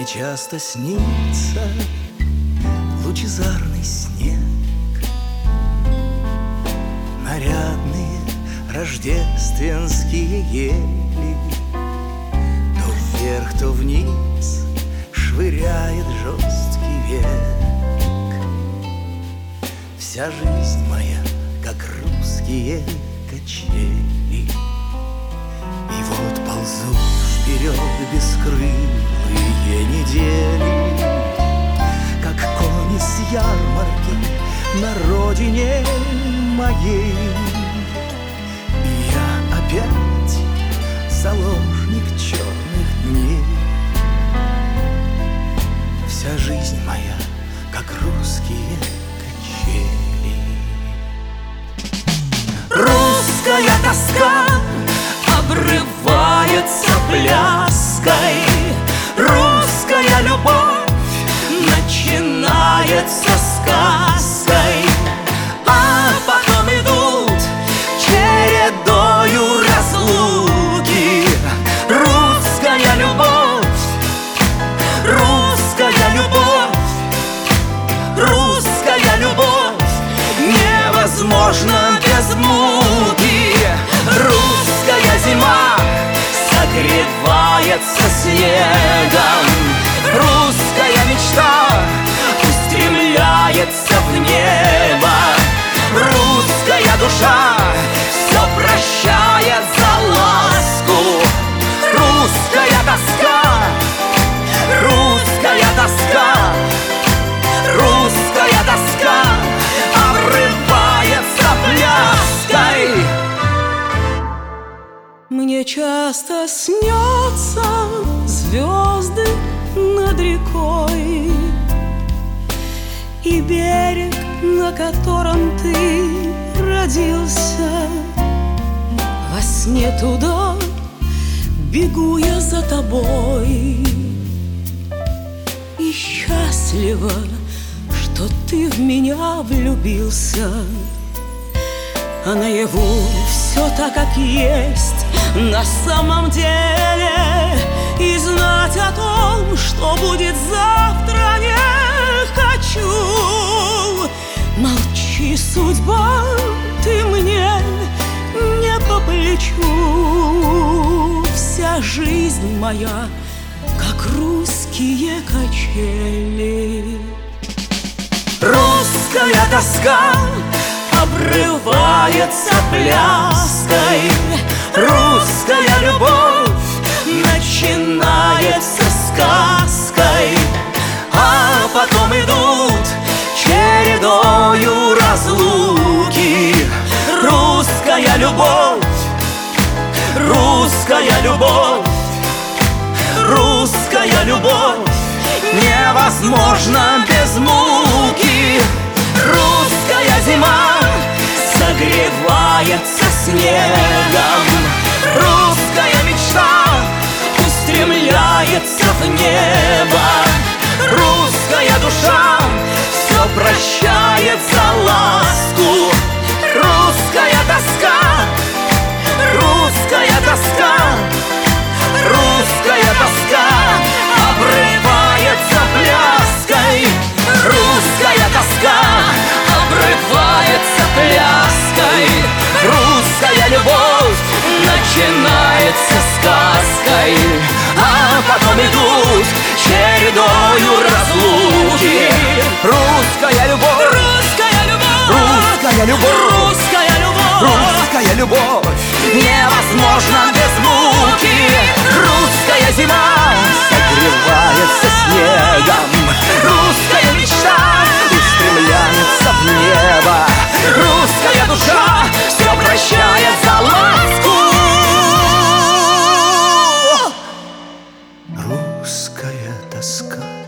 Мне часто снится лучезарный снег, нарядные рождественские ели. То вверх, то вниз швыряет жесткий век. Вся жизнь моя, как русские качели. И вот ползут вперед бескрылые недели, как кони с ярмарки на родине моей. И я опять заложник черных дней. Вся жизнь моя, как русские качели. Русская тоска обрывается пляской, русская любовь начинается сказкой, а потом идут чередою разлуки. Русская любовь, русская любовь, русская любовь невозможна без муки. Русская зима согревается снегом, русская мечта устремляется в небо. Русская душа все прощает за ласку. Русская тоска, русская тоска, русская тоска обрывается пляской. Мне часто снятся звезды над рекой и берег, на котором ты родился. Во сне туда бегу я за тобой и счастлива, что ты в меня влюбился. А наяву все так, как есть на самом деле, и знать о том, что будет завтра, не хочу. Молчи, судьба, ты мне не по плечу. Вся жизнь моя, как русские качели. Русская тоска обрывается пляской, русская любовь начинается сказкой, а потом идут чередою разлуки. Русская любовь, русская любовь, русская любовь невозможна без муки. Русская зима согревается снегом, русская мечта устремляется в небо. Русская душа все прощает за ласку. Русская тоска, русская тоска, русская тоска обрывается пляской. Русская тоска обрывается пляской, русская любовь начинается сказкой, а потом идут чередою разлуки. Русская любовь, русская любовь, русская любовь, русская любовь, русская любовь невозможна без муки. Русская зима согревается снегом, русская мечта устремляется в небо. Русская душа все прощает за ласку. Русская тоска